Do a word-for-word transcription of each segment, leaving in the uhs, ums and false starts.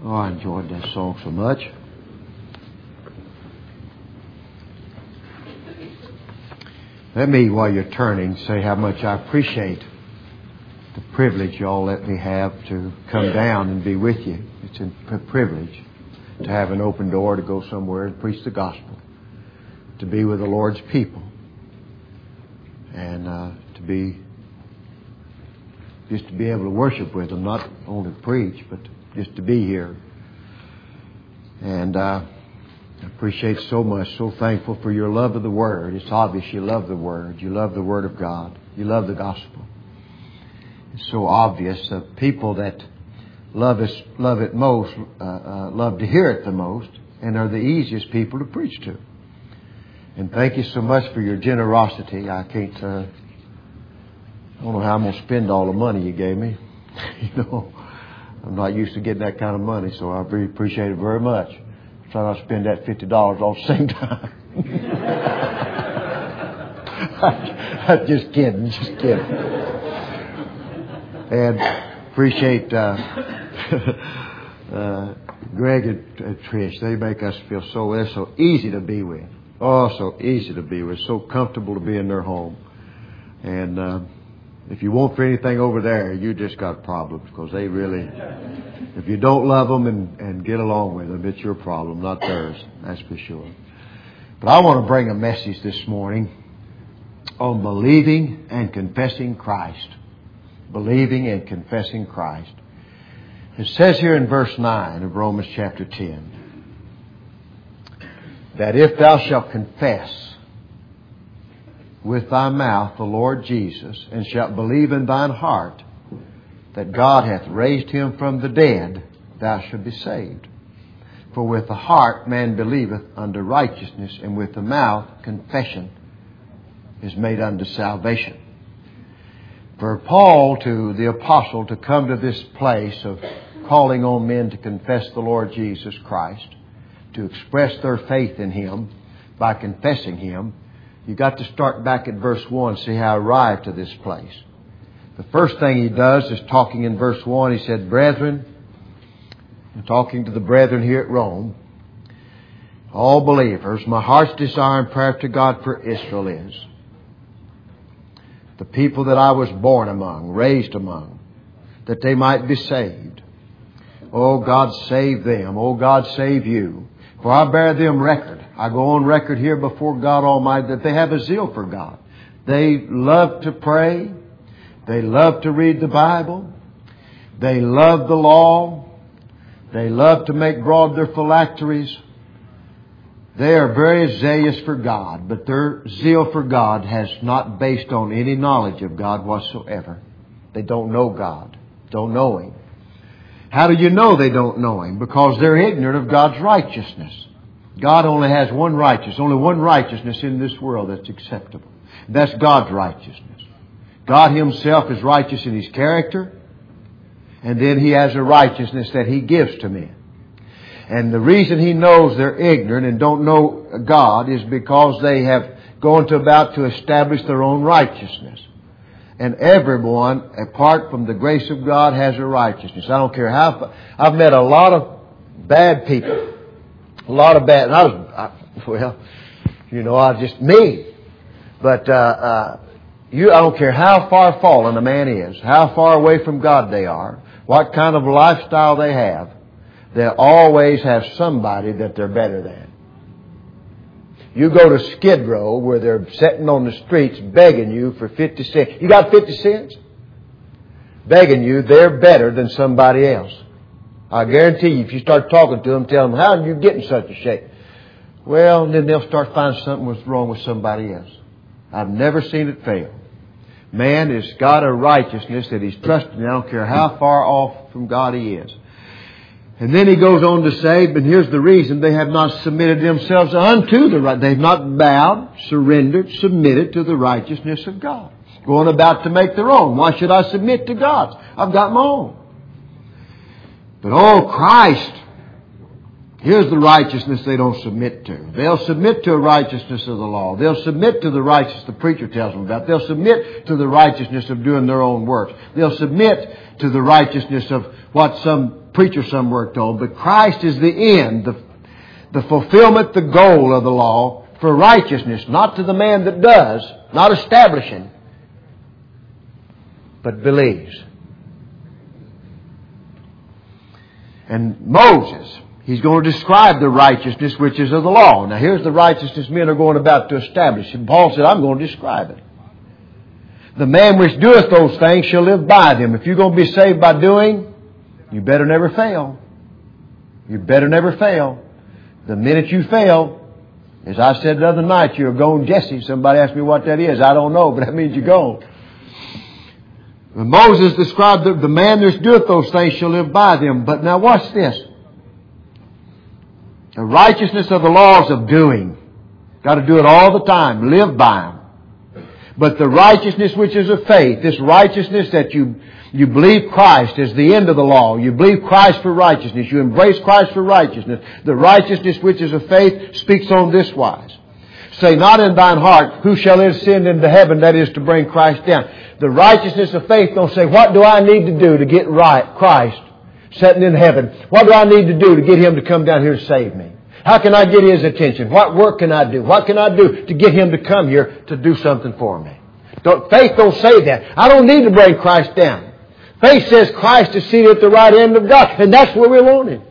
Oh, I enjoyed that song so much. Let me, while you're turning, say how much I appreciate the privilege y'all let me have to come down and be with you. It's a privilege to have an open door to go somewhere and preach the gospel, to be with the Lord's people, and uh, to be just to be able to worship with them, not only preach, but just to be here. And uh, I appreciate so much, so thankful for your love of the Word. It's obvious you love the Word. You love the Word of God. You love the gospel. It's so obvious that people that love us, love it most, uh, uh, love to hear it the most, and are the easiest people to preach to. And thank you so much for your generosity. I can't, uh, I don't know how I'm going to spend all the money you gave me. You know, I'm not used to getting that kind of money, so I really appreciate it very much. Try not to spend that fifty dollars all at the same time. I'm just kidding, just kidding. And appreciate uh, uh, Greg and, and Trish. They make us feel so, they're so easy to be with. Oh, so easy to be with. So comfortable to be in their home. And uh, if you want for anything over there, you just got problems, because they really, if you don't love them and, and get along with them, it's your problem, not theirs. That's for sure. But I want to bring a message this morning on believing and confessing Christ. Believing and confessing Christ. It says here in verse nine of Romans chapter ten, that if thou shalt confess with thy mouth the Lord Jesus, and shalt believe in thine heart that God hath raised him from the dead, thou shalt be saved. For with the heart man believeth unto righteousness, and with the mouth confession is made unto salvation. For Paul, to the apostle, to come to this place of calling on men to confess the Lord Jesus Christ, to express their faith in Him by confessing Him, you got to start back at verse one, see how I arrived to this place. The first thing he does is talking in verse one, he said, Brethren, and talking to the brethren here at Rome, all believers, my heart's desire and prayer to God for Israel is, the people that I was born among, raised among, that they might be saved. Oh, God, save them. Oh, God, save you. For I bear them record. I go on record here before God Almighty that they have a zeal for God. They love to pray. They love to read the Bible. They love the law. They love to make broad their phylacteries. They are very zealous for God, but their zeal for God has not based on any knowledge of God whatsoever. They don't know God, don't know Him. How do you know they don't know Him? Because they're ignorant of God's righteousness. God only has one righteousness, only one righteousness in this world that's acceptable. That's God's righteousness. God Himself is righteous in His character, and then He has a righteousness that He gives to men. And the reason He knows they're ignorant and don't know God is because they have gone to about to establish their own righteousness. And everyone, apart from the grace of God, has a righteousness. I don't care how... I've met a lot of bad people. A lot of bad... And I was... I, well, you know, I was just me. But uh, uh, you, I don't care how far fallen a man is, how far away from God they are, what kind of lifestyle they have, they always have somebody that they're better than. You go to Skid Row where they're sitting on the streets begging you for fifty cents. You got fifty cents? Begging you, they're better than somebody else. I guarantee you, if you start talking to them, tell them, how did you get in such a shape? Well, then they'll start finding something was wrong with somebody else. I've never seen it fail. Man has got a righteousness that he's trusting. I don't care how far off from God he is. And then he goes on to say, but here's the reason, they have not submitted themselves unto the right. They've not bowed, surrendered, submitted to the righteousness of God. Going about to make their own. Why should I submit to God's? I've got my own. But oh, Christ, here's the righteousness they don't submit to. They'll submit to a righteousness of the law. They'll submit to the righteousness the preacher tells them about. They'll submit to the righteousness of doing their own works. They'll submit to the righteousness of what some preacher some worked on, but Christ is the end, the, the fulfillment, the goal of the law for righteousness, not to the man that does, not establishing, but believes. And Moses, he's going to describe the righteousness which is of the law. Now here's the righteousness men are going about to establish. And Paul said, I'm going to describe it. The man which doeth those things shall live by them. If you're going to be saved by doing, you better never fail. You better never fail. The minute you fail, as I said the other night, you're a gone Jesse. Somebody asked me what that is. I don't know, but that means you're gone. When Moses described the, the man that doeth those things shall live by them. But now watch this. The righteousness of the laws of doing. Got to do it all the time. Live by them. But the righteousness which is of faith, this righteousness that you, you believe Christ is the end of the law. You believe Christ for righteousness. You embrace Christ for righteousness. The righteousness which is of faith speaks on this wise. Say not in thine heart, who shall ascend into heaven, that is to bring Christ down. The righteousness of faith don't say, what do I need to do to get right Christ sitting in heaven? What do I need to do to get Him to come down here to save me? How can I get His attention? What work can I do? What can I do to get Him to come here to do something for me? Don't, faith don't say that. I don't need to bring Christ down. Faith says Christ is seated at the right hand of God, and that's where we want Him.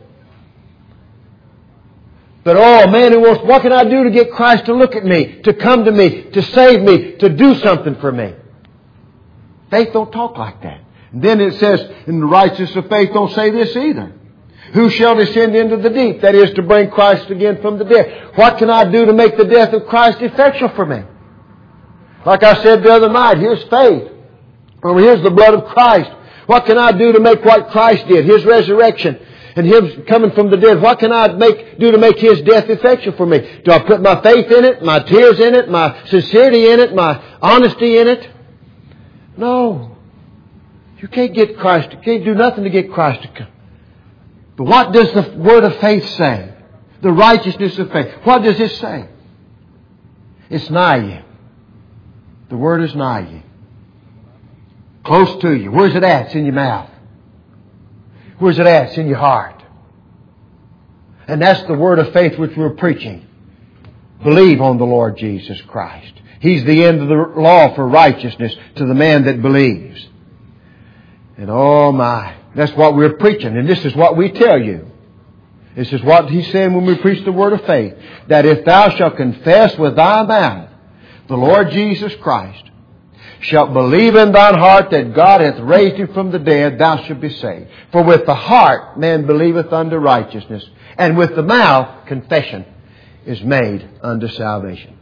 But oh, man who wants, what can I do to get Christ to look at me, to come to me, to save me, to do something for me? Faith don't talk like that. And then it says, in the righteousness of faith don't say this either. Who shall descend into the deep? That is to bring Christ again from the dead. What can I do to make the death of Christ effectual for me? Like I said the other night, here's faith. Or here's the blood of Christ. What can I do to make what Christ did? His resurrection and Him coming from the dead. What can I make do to make His death effectual for me? Do I put my faith in it, my tears in it, my sincerity in it, my honesty in it? No. You can't get Christ. You can't do nothing to get Christ to come. But what does the word of faith say? The righteousness of faith. What does it say? It's nigh you. The word is nigh you. Close to you. Where's it at? It's in your mouth. Where's it at? It's in your heart. And that's the word of faith which we're preaching. Believe on the Lord Jesus Christ. He's the end of the law for righteousness to the man that believes. And oh my, that's what we're preaching. And this is what we tell you. This is what He's saying when we preach the word of faith. That if thou shalt confess with thy mouth the Lord Jesus Christ, shalt believe in thine heart that God hath raised Him from the dead, thou shalt be saved. For with the heart man believeth unto righteousness, and with the mouth confession is made unto salvation.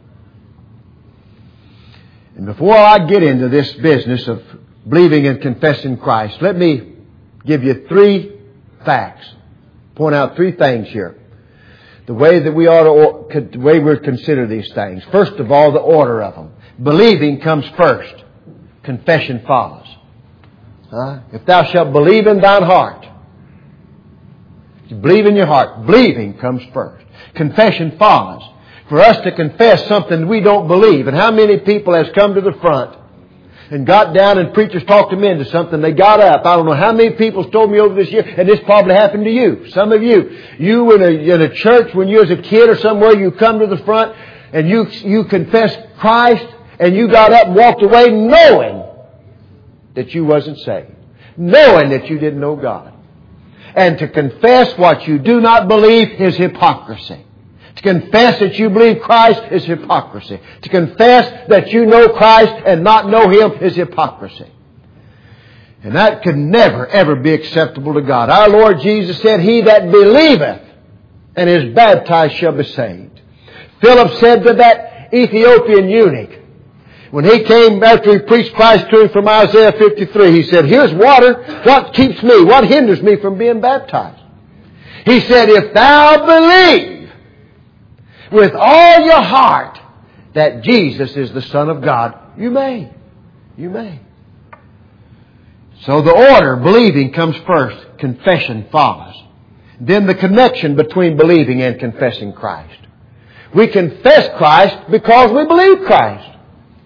And before I get into this business of believing and confessing Christ, let me give you three facts. Point out three things here. The way that we ought to, the way we consider these things. First of all, the order of them. Believing comes first. Confession follows. Huh? If thou shalt believe in thine heart. You believe in your heart. Believing comes first. Confession follows. For us to confess something we don't believe. And how many people has come to the front and got down and preachers talked them into something. They got up. I don't know how many people's told me over this year, and this probably happened to you. Some of you, you in a, in a church when you was a kid or somewhere, you come to the front and you, you confess Christ and you got up and walked away knowing that you wasn't saved. Knowing that you didn't know God. And to confess what you do not believe is hypocrisy. To confess that you believe Christ is hypocrisy. To confess that you know Christ and not know Him is hypocrisy. And that could never, ever be acceptable to God. Our Lord Jesus said, He that believeth and is baptized shall be saved. Philip said to that Ethiopian eunuch, when he came after he preached Christ to him from Isaiah fifty-three, he said, here's water. What keeps me? What hinders me from being baptized? He said, if thou believe with all your heart that Jesus is the Son of God, you may. You may. So the order, believing, comes first. Confession follows. Then the connection between believing and confessing Christ. We confess Christ because we believe Christ.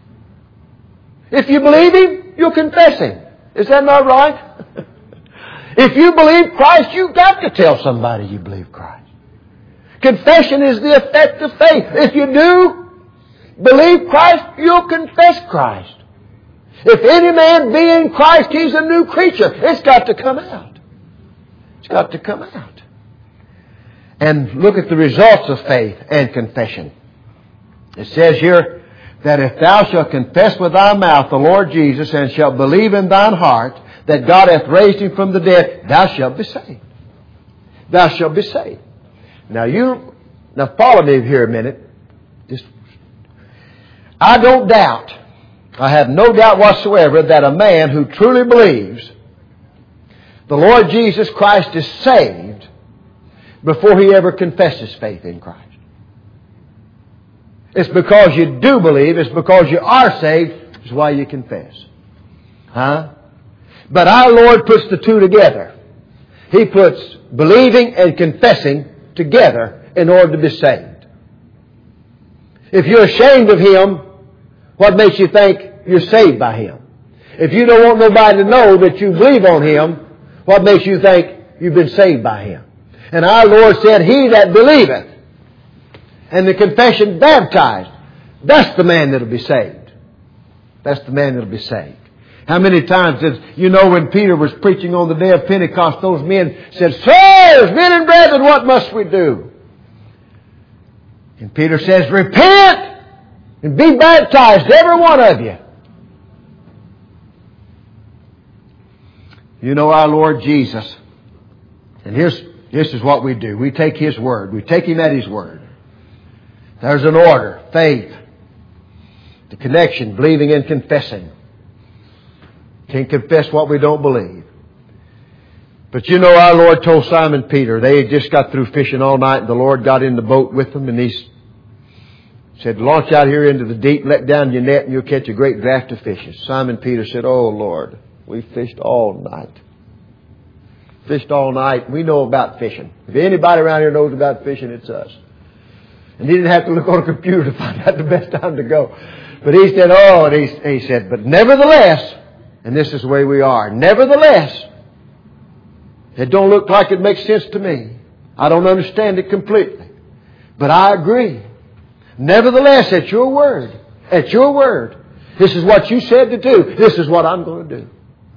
If you believe Him, you'll confess Him. Is that not right? If you believe Christ, you've got to tell somebody you believe Christ. Confession is the effect of faith. If you do believe Christ, you'll confess Christ. If any man be in Christ, he's a new creature. It's got to come out. It's got to come out. And look at the results of faith and confession. It says here that if thou shalt confess with thy mouth the Lord Jesus and shalt believe in thine heart that God hath raised him from the dead, thou shalt be saved. Thou shalt be saved. Now you, now follow me here a minute. Just, I don't doubt, I have no doubt whatsoever that a man who truly believes the Lord Jesus Christ is saved before he ever confesses faith in Christ. It's because you do believe, it's because you are saved, is why you confess. Huh? But our Lord puts the two together. He puts believing and confessing together in order to be saved. If you're ashamed of Him, what makes you think you're saved by Him? If you don't want nobody to know that you believe on Him, what makes you think you've been saved by Him? And our Lord said, he that believeth, and the confession baptized, that's the man that'll be saved. That's the man that'll be saved. How many times did you know when Peter was preaching on the day of Pentecost, those men said, Sirs, men and brethren, what must we do? And Peter says, repent and be baptized, every one of you. You know our Lord Jesus. And here's, this is what we do. We take His word. We take Him at His word. There's an order, faith, the connection, believing and confessing. Can't confess what we don't believe. But you know our Lord told Simon Peter, they had just got through fishing all night and the Lord got in the boat with them and He said, launch out here into the deep, let down your net and you'll catch a great draft of fishes. Simon Peter said, oh Lord, we fished all night. Fished all night. We know about fishing. If anybody around here knows about fishing, it's us. And he didn't have to look on a computer to find out the best time to go. But he said, oh, and he, he said, but nevertheless, and this is the way we are, nevertheless, it don't look like it makes sense to me. I don't understand it completely. But I agree. Nevertheless, at your word, at your word, this is what you said to do. This is what I'm going to do.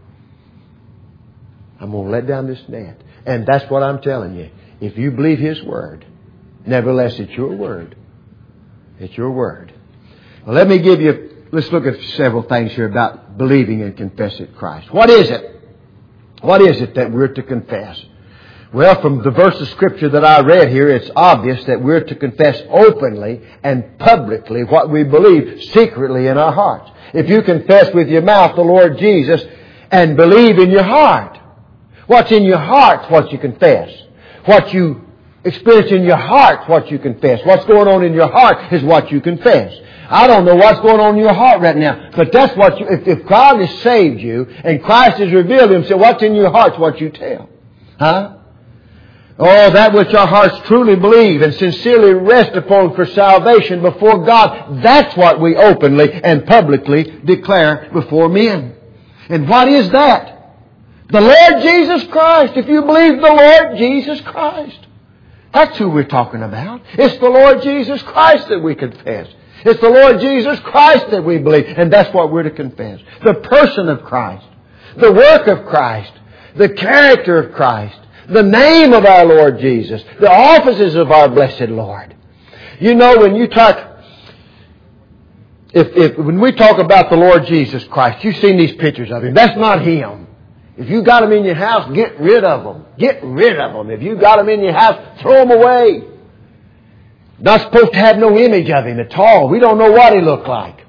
I'm going to let down this net. And that's what I'm telling you. If you believe His word, nevertheless, it's your word. It's your word. Well, let me give you, let's look at several things here about believing and confessing Christ. What is it? What is it that we're to confess? Well, from the verse of Scripture that I read here, it's obvious that we're to confess openly and publicly what we believe secretly in our hearts. If you confess with your mouth the Lord Jesus and believe in your heart, what's in your heart, what you confess. What you experience in your heart, what you confess. What's going on in your heart is what you confess. I don't know what's going on in your heart right now, but that's what you, if, if God has saved you and Christ has revealed Himself, what's in your heart's what you tell. Huh? Oh, that which our hearts truly believe and sincerely rest upon for salvation before God, that's what we openly and publicly declare before men. And what is that? The Lord Jesus Christ. If you believe the Lord Jesus Christ. That's who we're talking about. It's the Lord Jesus Christ that we confess. It's the Lord Jesus Christ that we believe. And that's what we're to confess. The person of Christ. The work of Christ. The character of Christ. The name of our Lord Jesus. The offices of our blessed Lord. You know, when you talk, if, if, when we talk about the Lord Jesus Christ, you've seen these pictures of Him. That's not Him. If you got them in your house, get rid of them. Get rid of them. If you got them in your house, throw them away. Not supposed to have no image of Him at all. We don't know what He looked like.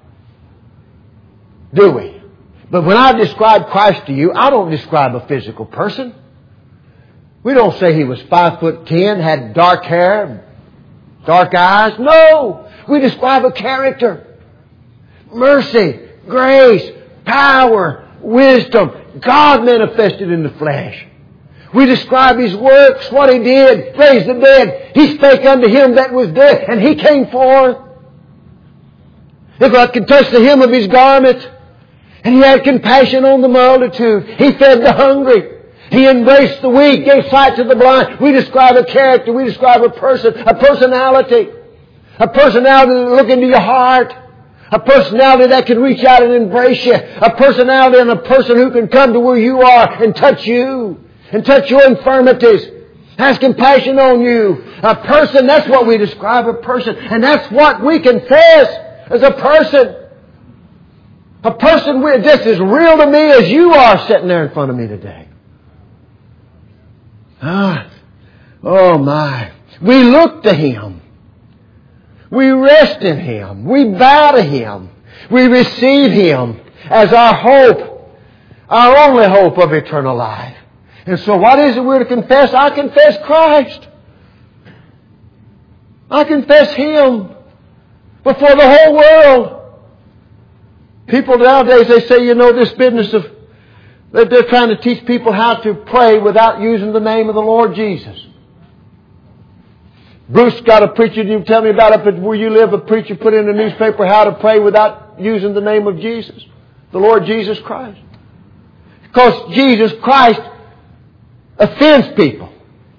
Do we? But when I describe Christ to you, I don't describe a physical person. We don't say He was five foot ten, had dark hair, dark eyes. No! We describe a character. Mercy, grace, power, wisdom. God manifested in the flesh. We describe His works, what He did, raised the dead. He spake unto him that was dead, and He came forth. If I could touch the hem of His garment, and He had compassion on the multitude. He fed the hungry. He embraced the weak, gave sight to the blind. We describe a character. We describe a person, a personality. A personality that will look into your heart. A personality that can reach out and embrace you. A personality and a person who can come to where you are and touch you. And touch your infirmities. Has compassion on you. A person, that's what we describe a person. And that's what we confess as a person. A person just as real to me as you are sitting there in front of me today. Ah, oh my. We look to Him. We rest in Him. We bow to Him. We receive Him as our hope, our only hope of eternal life. And so what is it we're to confess? I confess Christ. I confess Him before the whole world. People nowadays, they say, you know, this business of that they're trying to teach people how to pray without using the name of the Lord Jesus. Bruce got a preacher, you tell me about it, where you live, a preacher put in the newspaper how to pray without using the name of Jesus. The Lord Jesus Christ. Because Jesus Christ offends people.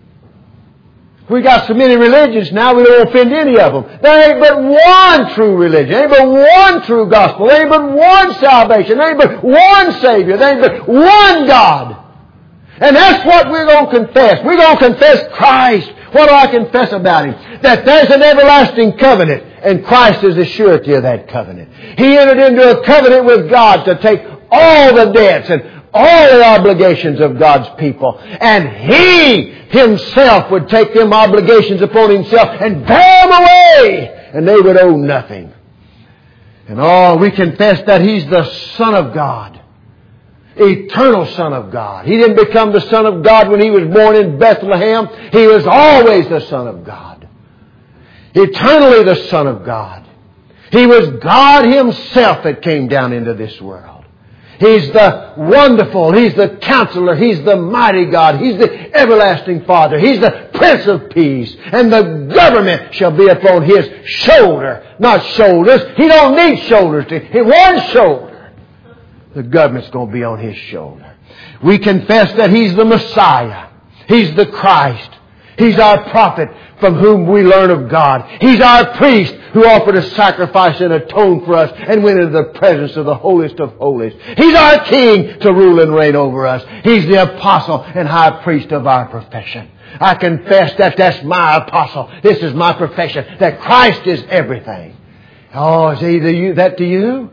We got so many religions now, we don't offend any of them. There ain't but one true religion. There ain't but one true gospel. There ain't but one salvation. There ain't but one Savior. There ain't but one God. And that's what we're going to confess. We're going to confess Christ. What do I confess about Him? That there's an everlasting covenant, and Christ is the surety of that covenant. He entered into a covenant with God to take all the debts and all the obligations of God's people. And He Himself would take them obligations upon Himself and bear them away. And they would owe nothing. And oh, we confess that He's the Son of God. Eternal Son of God. He didn't become the Son of God when He was born in Bethlehem. He was always the Son of God. Eternally the Son of God. He was God Himself that came down into this world. He's the wonderful, He's the counselor, He's the mighty God, He's the everlasting Father, He's the Prince of Peace, and the government shall be upon His shoulder, not shoulders. He don't need shoulders. To, he one shoulder. The government's going to be on His shoulder. We confess that He's the Messiah. He's the Christ. He's our prophet from whom we learn of God. He's our priest who offered a sacrifice and atoned for us and went into the presence of the holiest of holies. He's our king to rule and reign over us. He's the apostle and high priest of our profession. I confess that that's my apostle. This is my profession, that Christ is everything. Oh, is he that to you?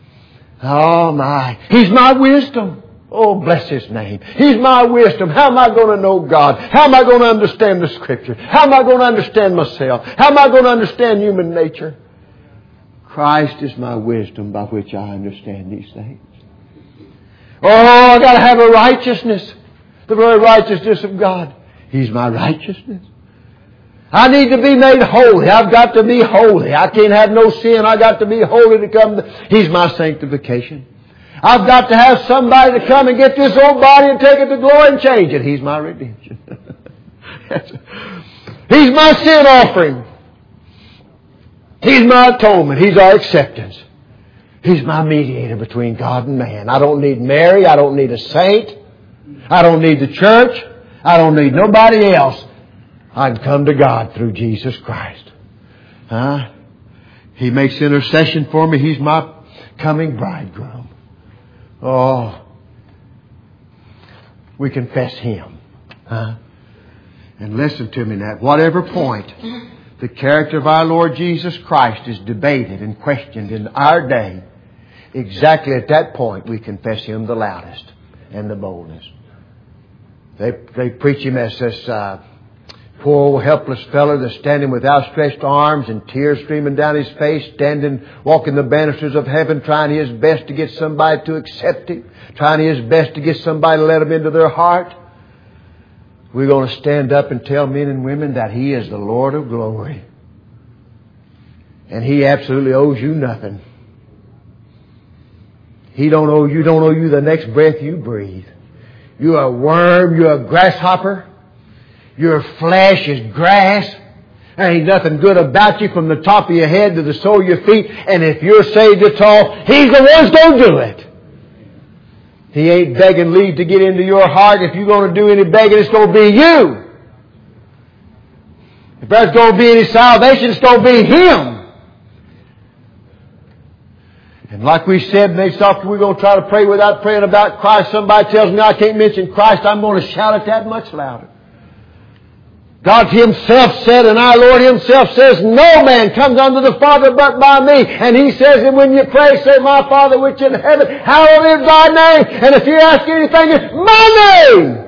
Oh my. He's my wisdom. Oh, bless His name. He's my wisdom. How am I going to know God? How am I going to understand the Scripture? How am I going to understand myself? How am I going to understand human nature? Christ is my wisdom by which I understand these things. Oh, I've got to have a righteousness. The very righteousness of God. He's my righteousness. I need to be made holy. I've got to be holy. I can't have no sin. I've got to be holy to come to... He's my sanctification. I've got to have somebody to come and get this old body and take it to glory and change it. He's my redemption. He's my sin offering. He's my atonement. He's our acceptance. He's my mediator between God and man. I don't need Mary. I don't need a saint. I don't need the church. I don't need nobody else. I can come to God through Jesus Christ. Huh? He makes intercession for me. He's my coming bridegroom. Oh, we confess Him. Huh? And listen to me now. At whatever point the character of our Lord Jesus Christ is debated and questioned in our day, exactly at that point we confess Him the loudest and the boldest. They, they preach Him as this uh, poor old helpless fellow that's standing with outstretched arms and tears streaming down his face, standing, walking the banisters of heaven, trying his best to get somebody to accept Him, trying his best to get somebody to let Him into their heart. We're going to stand up and tell men and women that He is the Lord of glory. And He absolutely owes you nothing. He don't owe you, don't owe you the next breath you breathe. You're a worm, you're a grasshopper. Your flesh is grass. There ain't nothing good about you from the top of your head to the sole of your feet. And if you're saved at all, He's the one who's going to do it. He ain't begging leave to get into your heart. If you're going to do any begging, it's going to be you. If there's going to be any salvation, it's going to be Him. And like we said, next after we're going to try to pray without praying about Christ. Somebody tells me I can't mention Christ, I'm going to shout it that much louder. God Himself said, and our Lord Himself says, no man comes unto the Father but by me. And He says that when you pray, say, my Father which in heaven, hallowed is Thy name. And if you ask anything, it's my name.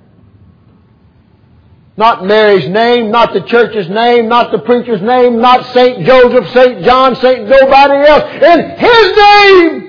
Not Mary's name, not the church's name, not the preacher's name, not Saint Joseph, Saint John, Saint nobody else. In His name!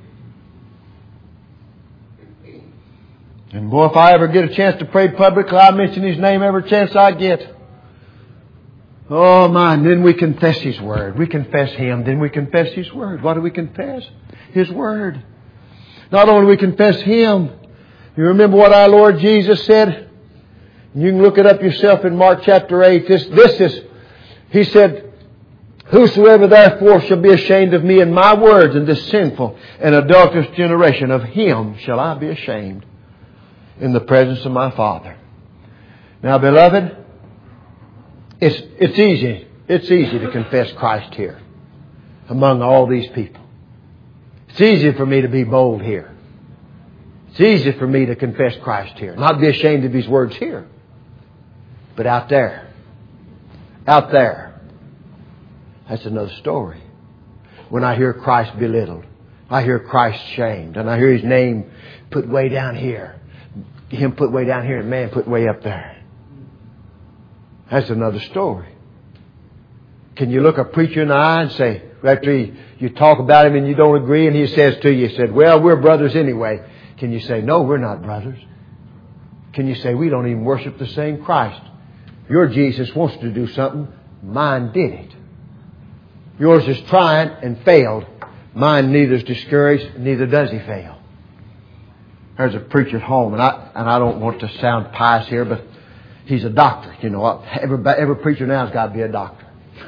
And boy, if I ever get a chance to pray publicly, I mention His name every chance I get. Oh my, and then we confess His Word. We confess Him, then we confess His Word. What do we confess? His Word. Not only do we confess Him, you remember what our Lord Jesus said? You can look it up yourself in Mark chapter eight. This, this is, He said, whosoever therefore shall be ashamed of me and my words in this sinful and adulterous generation, of him shall I be ashamed in the presence of my Father. Now, beloved, it's, it's easy. It's easy to confess Christ here among all these people. It's easy for me to be bold here. It's easy for me to confess Christ here. Not be ashamed of His words here. But out there, out there, that's another story. When I hear Christ belittled, I hear Christ shamed, and I hear His name put way down here, Him put way down here, and man put way up there. That's another story. Can you look a preacher in the eye and say, after you, you talk about him and you don't agree, and he says to you, he said, well, we're brothers anyway. Can you say, no, we're not brothers? Can you say, we don't even worship the same Christ? Your Jesus wants to do something. Mine did it. Yours is trying and failed. Mine neither is discouraged, neither does he fail. There's a preacher at home, and I and I don't want to sound pious here, but he's a doctor. You know, every, every preacher now has got to be a doctor.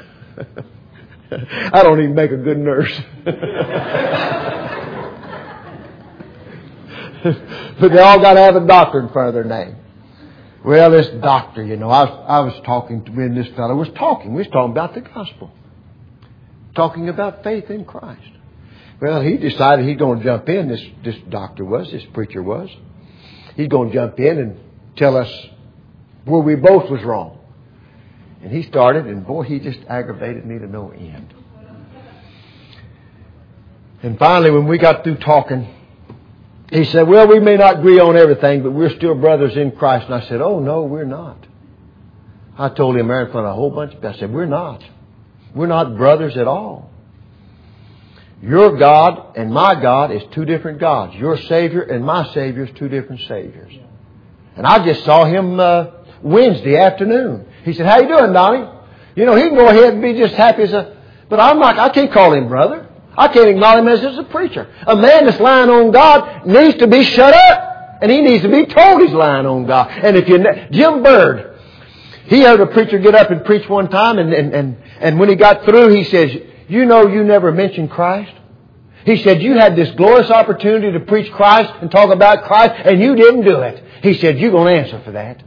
I don't even make a good nurse. But they all got to have a doctor in front of their name. Well, this doctor, you know, I was, I was talking to me and this fellow was talking. We was talking about the gospel. Talking about faith in Christ. Well, he decided he's going to jump in, this, this doctor was, this preacher was. He's going to jump in and tell us where we both was wrong. And he started, and boy, he just aggravated me to no end. And finally, when we got through talking, he said, well, we may not agree on everything, but we're still brothers in Christ. And I said, oh, no, we're not. I told him there in front of a whole bunch of people, I said, we're not. We're not brothers at all. Your God and my God is two different gods. Your Savior and my Savior is two different Saviors. And I just saw him uh, Wednesday afternoon. He said, how you doing, Donnie? You know, he can go ahead and be just happy as a... But I'm not, I can't call him brother. I can't acknowledge him as, as a preacher. A man that's lying on God needs to be shut up. And he needs to be told he's lying on God. And if you... Jim Bird, he heard a preacher get up and preach one time, and, and, and, and when he got through, he says, you know you never mentioned Christ? He said, you had this glorious opportunity to preach Christ and talk about Christ, and you didn't do it. He said, you're going to answer for that.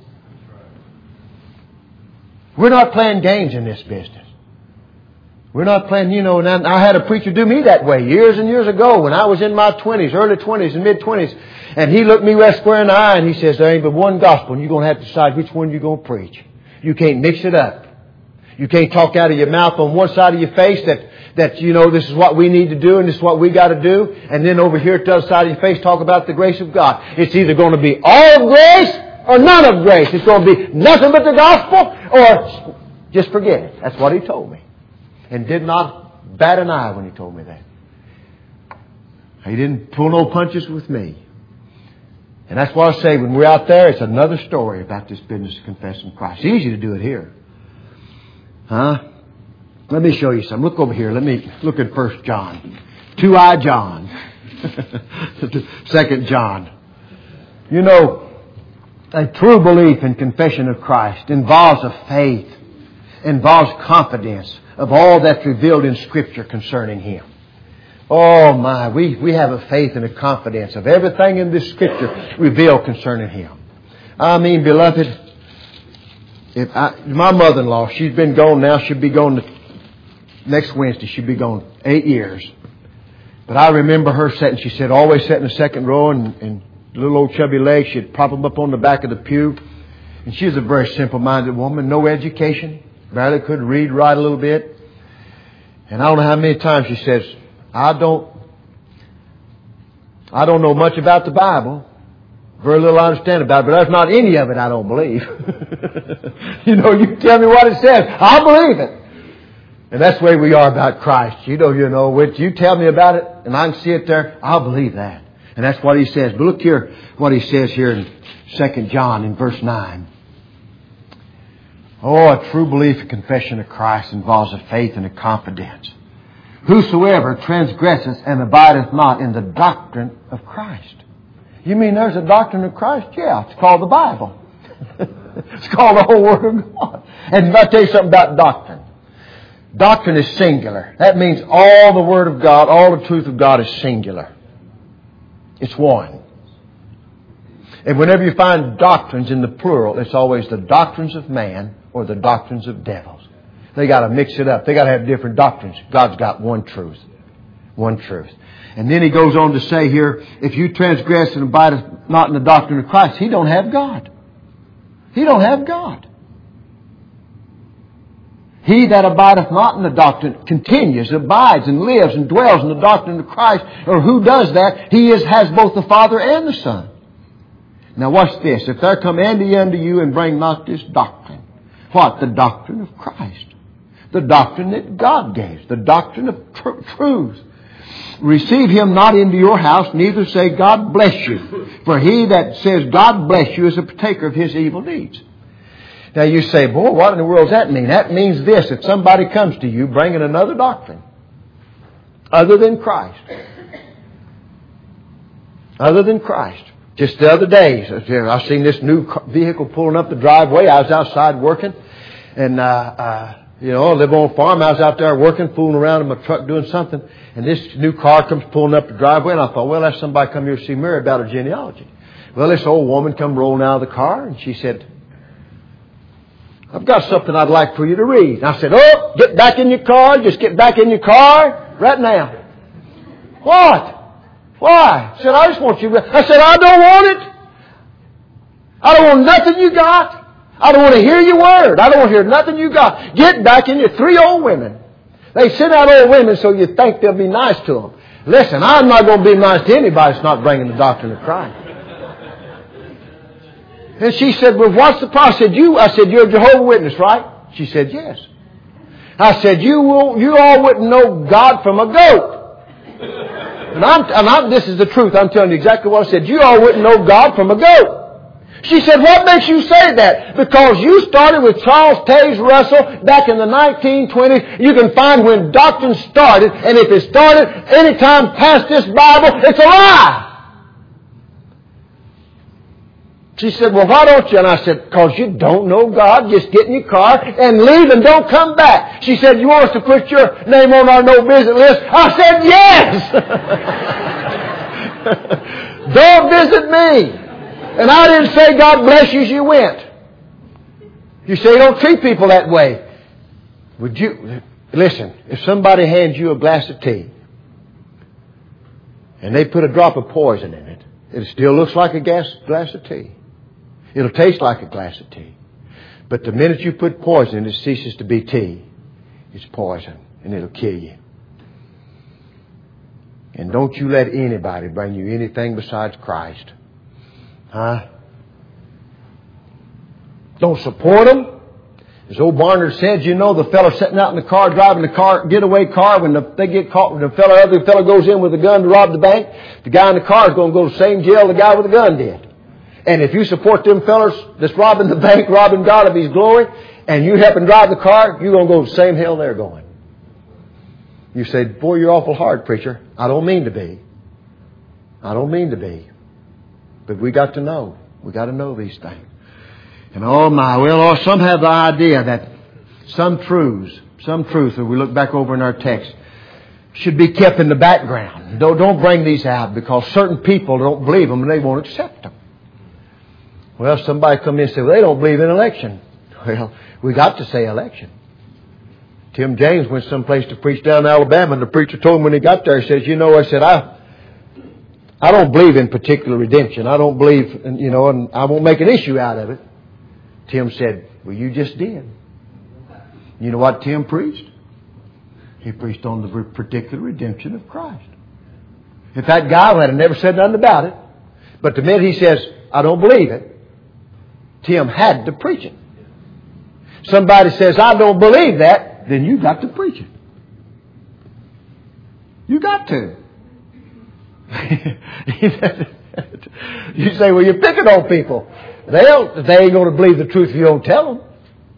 We're not playing games in this business. We're not playing, you know, and I had a preacher do me that way years and years ago when I was in my twenties, early twenties and mid-twenties. And he looked me right square in the eye and he says, there ain't but one gospel, and you're going to have to decide which one you're going to preach. You can't mix it up. You can't talk out of your mouth on one side of your face that, that, you know, this is what we need to do and this is what we got to do. And then over here at the other side of your face talk about the grace of God. It's either going to be all of grace or none of grace. It's going to be nothing but the gospel or just forget it. That's what he told me. And did not bat an eye when he told me that. He didn't pull no punches with me. And that's why I say when we're out there, it's another story about this business of confessing Christ. It's easy to do it here. Huh? Let me show you something. Look over here. Let me look at First John. Two-eye John. Second John. You know, a true belief and confession of Christ involves a faith, involves confidence of all that's revealed in Scripture concerning Him. Oh my, we, we have a faith and a confidence of everything in this Scripture revealed concerning Him. I mean, beloved, if I, my mother-in-law, she's been gone now. She'll be gone to, next Wednesday. She'll be gone eight years. But I remember her sitting, she said, always sat in the second row and, and little old chubby legs. She'd prop them up on the back of the pew. And she was a very simple-minded woman, no education, barely could read, write a little bit. And I don't know how many times she says, I don't, I don't know much about the Bible. Very little I understand about it, but there's not any of it I don't believe. You know, you tell me what it says, I'll believe it. And that's the way we are about Christ. You know, you know, which you tell me about it, and I can see it there, I'll believe that. And that's what He says. But look here, what He says here in Second John in verse nine. Oh, a true belief and confession of Christ involves a faith and a confidence. Whosoever transgresseth and abideth not in the doctrine of Christ. You mean there's a doctrine of Christ? Yeah, it's called the Bible. It's called the whole Word of God. And I'll tell you something about doctrine. Doctrine is singular. That means all the Word of God, all the truth of God is singular. It's one. And whenever you find doctrines in the plural, it's always the doctrines of man or the doctrines of devils. They got to mix it up. They got to have different doctrines. God's got one truth. One truth. And then He goes on to say here, if you transgress and abide not in the doctrine of Christ, He don't have God. He don't have God. He that abideth not in the doctrine continues, abides, and lives and dwells in the doctrine of Christ. Or who does that? He is, has both the Father and the Son. Now watch this. If there come any unto you and bring not this doctrine. What? The doctrine of Christ. The doctrine that God gave. The doctrine of tr- truth. Receive him not into your house, neither say God bless you. For he that says God bless you is a partaker of his evil deeds. Now you say, boy, what in the world does that mean? That means this. If somebody comes to you bringing another doctrine other than Christ. Other than Christ. Just the other day, I seen this new vehicle pulling up the driveway. I was outside working. And, uh, uh, you know, I live on a farm. I was out there working, fooling around in my truck doing something. And this new car comes pulling up the driveway. And I thought, well, that's somebody come here to see Mary about her genealogy. Well, this old woman come rolling out of the car. And she said, I've got something I'd like for you to read. And I said, oh, get back in your car. Just get back in your car right now. What? Why? I said, I just want you to... I said, I don't want it. I don't want nothing you got. I don't want to hear your word. I don't want to hear nothing you got. Get back in your... Three old women. They send out old women so you think they'll be nice to them. Listen, I'm not going to be nice to anybody that's not bringing the doctrine of Christ. And she said, well, what's the problem? I said, you, I said, you're a Jehovah's Witness, right? She said, yes. I said, you will, you all wouldn't know God from a goat. And I'm, and I'm, this is the truth. I'm telling you exactly what I said. You all wouldn't know God from a goat. She said, what makes you say that? Because you started with Charles Taze Russell back in the nineteen twenties. You can find when doctrine started. And if it started any time past this Bible, it's a lie. She said, well, why don't you? And I said, because you don't know God. Just get in your car and leave and don't come back. She said, you want us to put your name on our no-visit list? I said, yes! Don't visit me. And I didn't say, God bless you as you went. You say, you don't treat people that way. Would you, listen, if somebody hands you a glass of tea and they put a drop of poison in it, it still looks like a gas, glass of tea. It'll taste like a glass of tea. But the minute you put poison in it, it ceases to be tea. It's poison, and it'll kill you. And don't you let anybody bring you anything besides Christ. Huh? Don't support them. As old Barnard said, you know, the fellow sitting out in the car, driving the car, getaway car, when the, they get caught, when the fellow, other fellow goes in with a gun to rob the bank, the guy in the car is going to go to the same jail the guy with the gun did. And if you support them fellas that's robbing the bank, robbing God of His glory, and you help him drive the car, you're going to go to the same hell they're going. You say, boy, you're awful hard, preacher. I don't mean to be. I don't mean to be. But we got to know. We got to know these things. And oh my, well, some have the idea that some truths, some truths, if we look back over in our text, should be kept in the background. Don't, don't bring these out because certain people don't believe them and they won't accept them. Well, somebody come in and say, well, they don't believe in election. Well, we got to say election. Tim James went someplace to preach down in Alabama, and the preacher told him when he got there, he says, you know, I said, I I don't believe in particular redemption. I don't believe, in, you know, and I won't make an issue out of it. Tim said, well, you just did. You know what Tim preached? He preached on the particular redemption of Christ. If that guy had never said nothing about it, but the minute he says, I don't believe it, Tim had to preach it. Somebody says, I don't believe that, then you got to preach it. You got to. You say, well, you're picking on people. They don't, they ain't going to believe the truth if you don't tell them.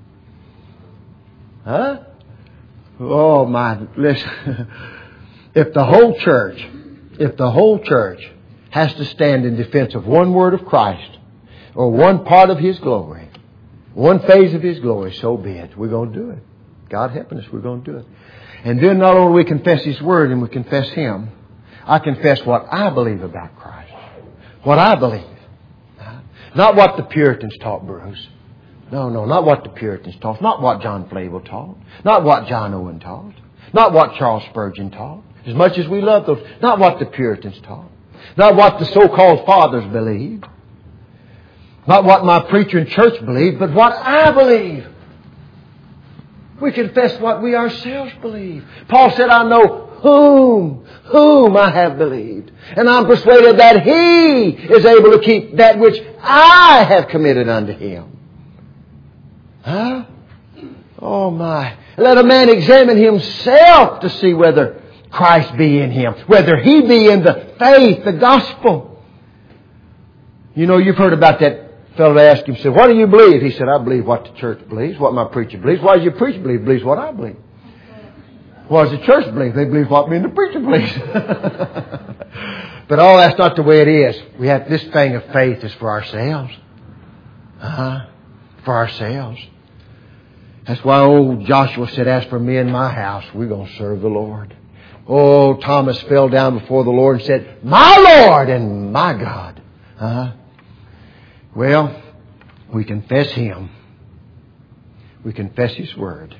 Huh? Oh my, listen. If the whole church, if the whole church has to stand in defense of one word of Christ, or one part of His glory, one phase of His glory, so be it. We're going to do it. God helping us, we're going to do it. And then not only we confess His Word and we confess Him, I confess what I believe about Christ. What I believe. Not what the Puritans taught, Bruce. No, no, not what the Puritans taught. Not what John Flavel taught. Not what John Owen taught. Not what Charles Spurgeon taught. As much as we love those. Not what the Puritans taught. Not what the so-called fathers believed. Not what my preacher in church believed, but what I believe. We confess what we ourselves believe. Paul said, I know whom, whom I have believed. And I'm persuaded that He is able to keep that which I have committed unto Him. Huh? Oh my. Let a man examine himself to see whether Christ be in him. Whether he be in the faith, the gospel. You know, you've heard about that fellow asked him, said, what do you believe? He said, I believe what the church believes, what my preacher believes. Why does your preacher believe? He believes what I believe. What does the church believe? They believe what me and the preacher believes. But all that's not the way it is. We have this thing of faith is for ourselves. Uh-huh. For ourselves. That's why old Joshua said, as for me and my house, we're going to serve the Lord. Oh, Thomas fell down before the Lord and said, my Lord and my God. Uh-huh. Well, we confess Him. We confess His Word.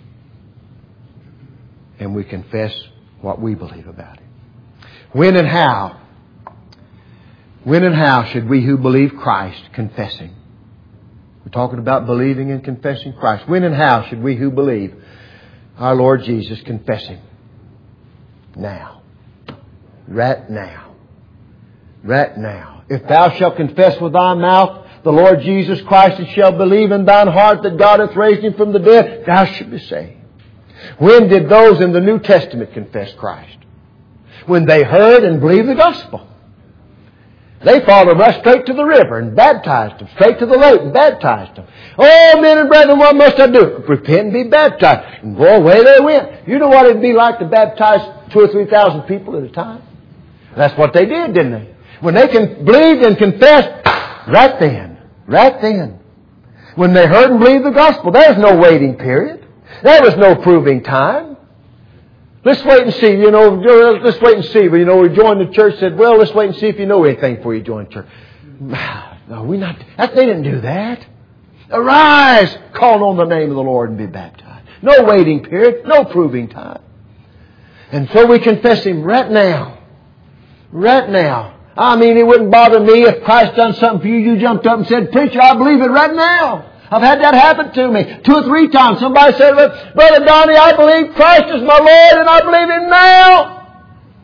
And we confess what we believe about Him. When and how? When and how should we who believe Christ confess Him? We're talking about believing and confessing Christ. When and how should we who believe our Lord Jesus confess Him? Now. Right now. Right now. If thou shalt confess with thy mouth the Lord Jesus Christ and shalt believe in thine heart that God hath raised Him from the dead, thou shalt be saved. When did those in the New Testament confess Christ? When they heard and believed the gospel. They followed right straight to the river and baptized them. Straight to the lake and baptized them. Oh, men and brethren, what must I do? Repent and be baptized. And boy, away they went. You know what it'd be like to baptize two or three thousand people at a time? That's what they did, didn't they? When they can believed and confessed, right then. Right then. When they heard and believed the gospel, there's no waiting period. There was no proving time. Let's wait and see, you know, let's wait and see. But, you know, we joined the church, said, well, let's wait and see if you know anything before you join the church. No, we not, that, they didn't do that. Arise, call on the name of the Lord and be baptized. No waiting period, no proving time. And so we confess Him right now. Right now. I mean, it wouldn't bother me if Christ done something for you, you jumped up and said, preacher, I believe it right now. I've had that happen to me two or three times. Somebody said, Brother Donnie, I believe Christ is my Lord and I believe Him now.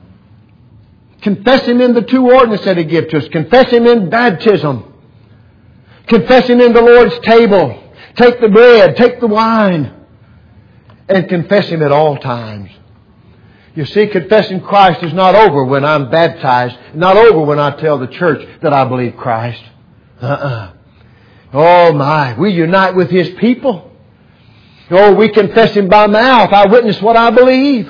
Confess Him in the two ordinances that He gives to us. Confess Him in baptism. Confess Him in the Lord's table. Take the bread, take the wine. And confess Him at all times. You see, confessing Christ is not over when I'm baptized. Not over when I tell the church that I believe Christ. Uh-uh. Oh my, we unite with His people. Oh, we confess Him by mouth. I witness what I believe.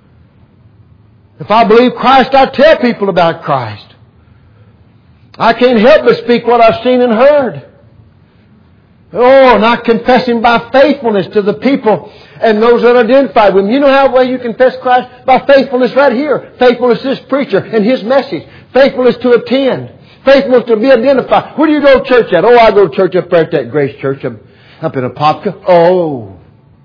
If I believe Christ, I tell people about Christ. I can't help but speak what I've seen and heard. Oh, not confessing by faithfulness to the people and those that are identified with Him. You know how well you confess Christ? By faithfulness right here. Faithfulness to this preacher and his message. Faithfulness to attend. Faithfulness to be identified. Where do you go to church at? Oh, I go to church up there at that Grace Church up, up in Apopka. Oh.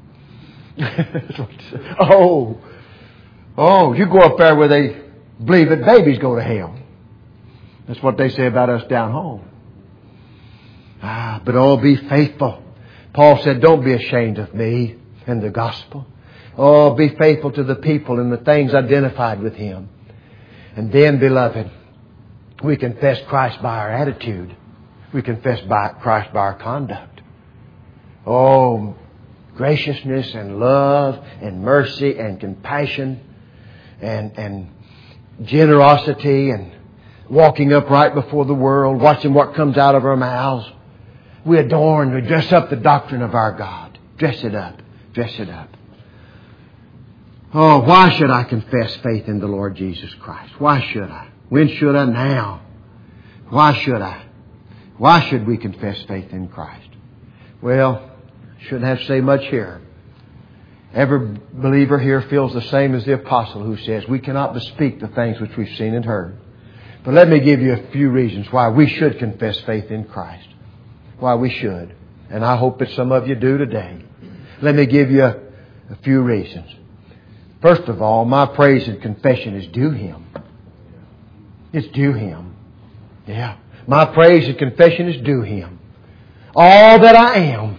oh. Oh, you go up there where they believe that babies go to hell. That's what they say about us down home. Ah, but oh, be faithful. Paul said, don't be ashamed of me and the gospel. Oh, be faithful to the people and the things identified with Him. And then, beloved, we confess Christ by our attitude. We confess by Christ by our conduct. Oh, graciousness and love and mercy and compassion and, and generosity and walking upright before the world, watching what comes out of our mouths. We adorn, we dress up the doctrine of our God. Dress it up. Dress it up. Oh, why should I confess faith in the Lord Jesus Christ? Why should I? When should I? Now. Why should I? Why should we confess faith in Christ? Well, shouldn't have to say much here. Every believer here feels the same as the apostle who says, we cannot bespeak the things which we've seen and heard. But let me give you a few reasons why we should confess faith in Christ. Why we should. And I hope that some of you do today. Let me give you a, a few reasons. First of all, my praise and confession is due Him. It's due Him. Yeah. My praise and confession is due Him. All that I am,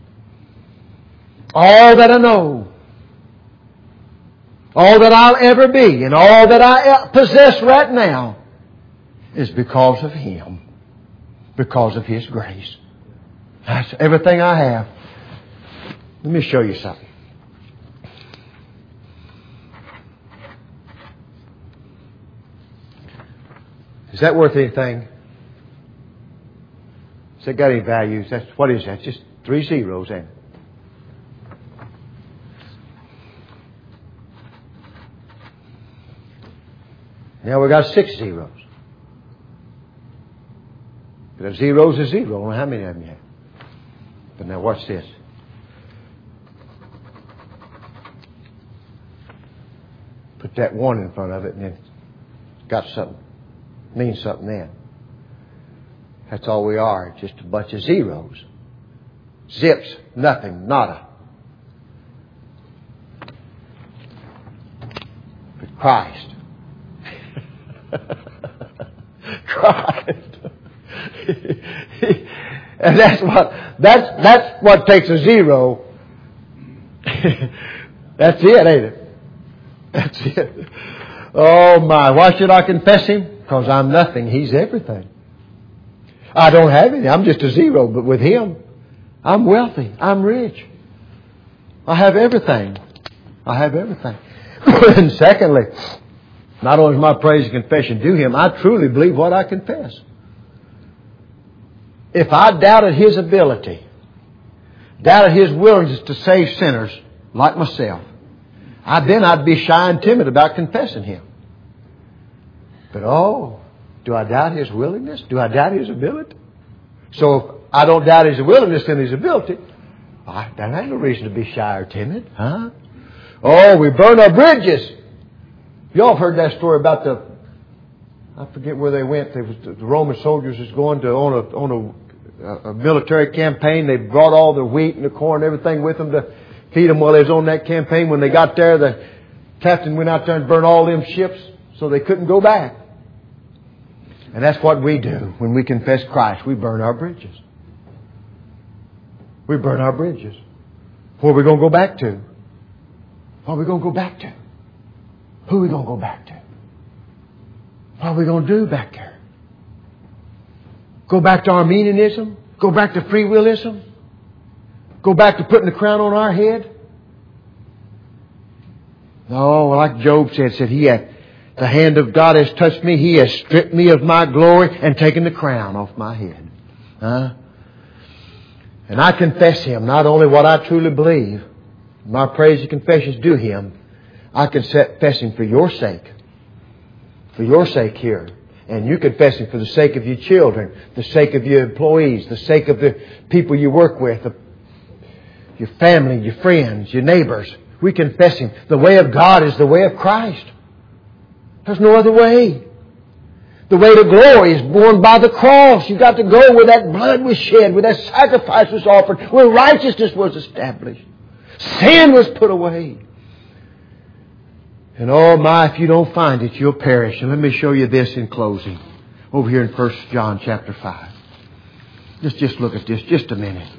all that I know, all that I'll ever be, and all that I possess right now is because of Him. Because of His grace. That's everything I have. Let me show you something. Is that worth anything? Has that got any values? That's, what is that? Just three zeros, ain't it? Now we got six zeros. But a zero's a zero. I don't know how many of them you have. But now watch this. Put that one in front of it and then got something. Means something then. That's all we are. Just a bunch of zeros. Zips. Nothing. Nada. But Christ. Christ. And that's what that's that's what takes a zero. That's it, ain't it? That's it. Oh my! Why should I confess Him? Because I'm nothing. He's everything. I don't have any. I'm just a zero. But with Him, I'm wealthy. I'm rich. I have everything. I have everything. And secondly, not only is my praise and confession due Him, I truly believe what I confess. If I doubted His ability, doubted His willingness to save sinners like myself, I, then I'd be shy and timid about confessing Him. But oh, do I doubt His willingness? Do I doubt His ability? So if I don't doubt His willingness and His ability, I, that ain't no reason to be shy or timid, huh? Oh, we burn our bridges. Y'all have heard that story about the, I forget where they went. They was, the Roman soldiers was going to on a on a, a military campaign. They brought all their wheat and the corn and everything with them to feed them while they was on that campaign. When they got there, the captain went out there and burned all them ships so they couldn't go back. And that's what we do when we confess Christ. We burn our bridges. We burn our bridges. Where are we going to go back to? What are we going to go back to? Who are we going to go back to? What are we going to do back there? Go back to Arminianism? Go back to free willism? Go back to putting the crown on our head? No, like Job said, said he had, the hand of God has touched me. He has stripped me of my glory and taken the crown off my head. Huh? And I confess Him, not only what I truly believe, my praise and confessions due Him, I confess Him for your sake. For your sake here. And you confess Him for the sake of your children, the sake of your employees, the sake of the people you work with, the, your family, your friends, your neighbors. We confess Him. The way of God is the way of Christ. There's no other way. The way to glory is born by the cross. You've got to go where that blood was shed, where that sacrifice was offered, where righteousness was established. Sin was put away. And oh my, if you don't find it, you'll perish. And let me show you this in closing. Over here in First John chapter five. Just, just look at this just a minute.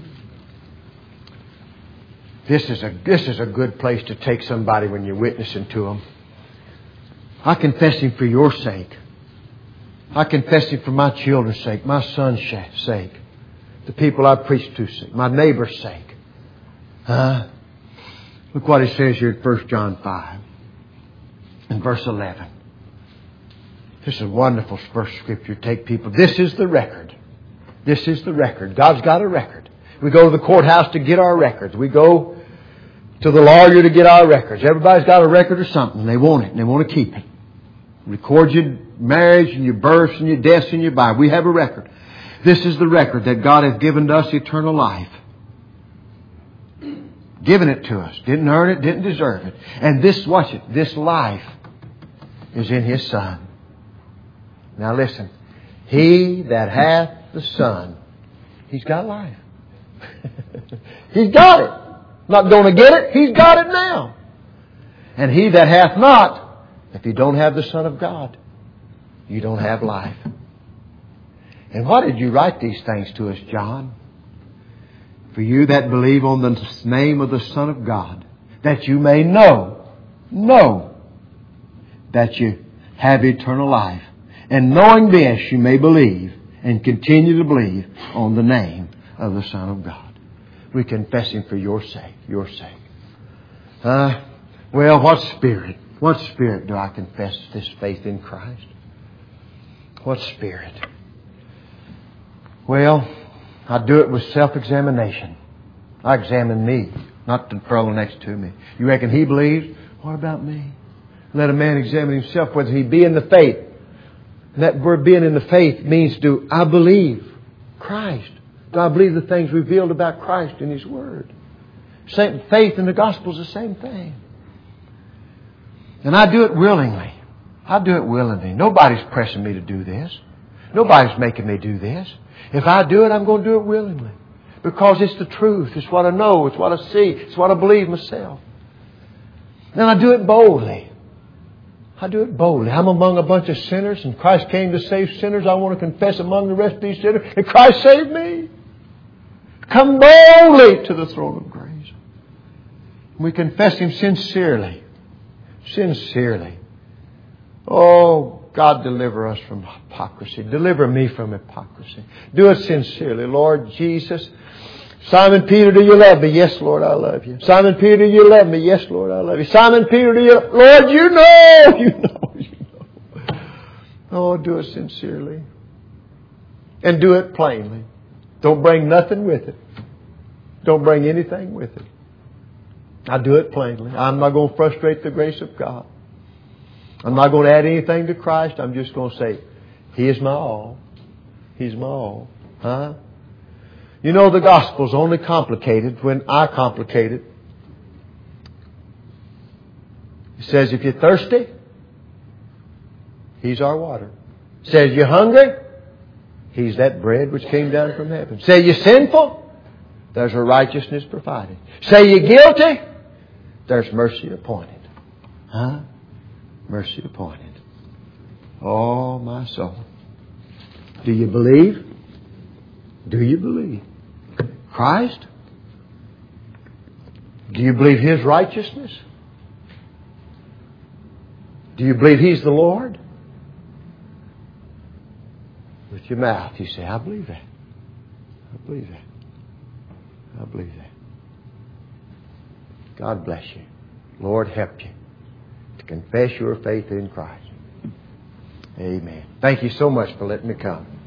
This is a, this is a good place to take somebody when you're witnessing to them. I confess Him for your sake. I confess Him for my children's sake, my son's sake, the people I preach to's sake, my neighbor's sake. Huh? Look what He says here in First John five. In verse eleven. This is a wonderful first scripture. Take people. This is the record. This is the record. God's got a record. We go to the courthouse to get our records. We go to the lawyer to get our records. Everybody's got a record or something. They want it and they want to keep it. Record your marriage and your births and your deaths in your Bible. We have a record. This is the record that God has given to us eternal life. Given it to us. Didn't earn it, didn't deserve it. And this, watch it, this life is in His Son. Now listen. He that hath the Son, he's got life. He's got it. Not going to get it, he's got it now. And he that hath not, if you don't have the Son of God, you don't have life. And why did you write these things to us, John? For you that believe on the name of the Son of God, that you may know, know that you have eternal life. And knowing this, you may believe and continue to believe on the name of the Son of God. We confess Him for your sake, your sake. Uh, well, what spirit? What spirit do I confess this faith in Christ? What spirit? Well, I do it with self-examination. I examine me, not the fellow next to me. You reckon he believes? What about me? Let a man examine himself whether he be in the faith. And that word being in the faith means, do I believe Christ? Do I believe the things revealed about Christ in His Word? Same, faith in the gospel is the same thing. And I do it willingly. I do it willingly. Nobody's pressing me to do this. Nobody's making me do this. If I do it, I'm going to do it willingly. Because it's the truth. It's what I know. It's what I see. It's what I believe myself. Then I do it boldly. I do it boldly. I'm among a bunch of sinners and Christ came to save sinners. I want to confess among the rest of these sinners that Christ saved me. Come boldly to the throne of grace. We confess Him sincerely. Sincerely. Oh, God, deliver us from hypocrisy. Deliver me from hypocrisy. Do it sincerely. Lord Jesus, Simon Peter, do you love me? Yes, Lord, I love you. Simon Peter, do you love me? Yes, Lord, I love you. Simon Peter, do you love me? Lord, you know, you know, you know. Oh, do it sincerely. And do it plainly. Don't bring nothing with it. Don't bring anything with it. I do it plainly. I'm not going to frustrate the grace of God. I'm not going to add anything to Christ. I'm just going to say, He is my all. He's my all. Huh? You know, the gospel's only complicated when I complicate it. It says, if you're thirsty, He's our water. It says, you're hungry, He's that bread which came down from heaven. Say you're sinful, there's a righteousness provided. Say you're guilty, there's mercy appointed. Huh? Mercy appointed. Oh, my soul. Do you believe? Do you believe Christ? Do you believe His righteousness? Do you believe He's the Lord? With your mouth you say, I believe that. I believe that. I believe that. God bless you. Lord, help you to confess your faith in Christ. Amen. Thank you so much for letting me come.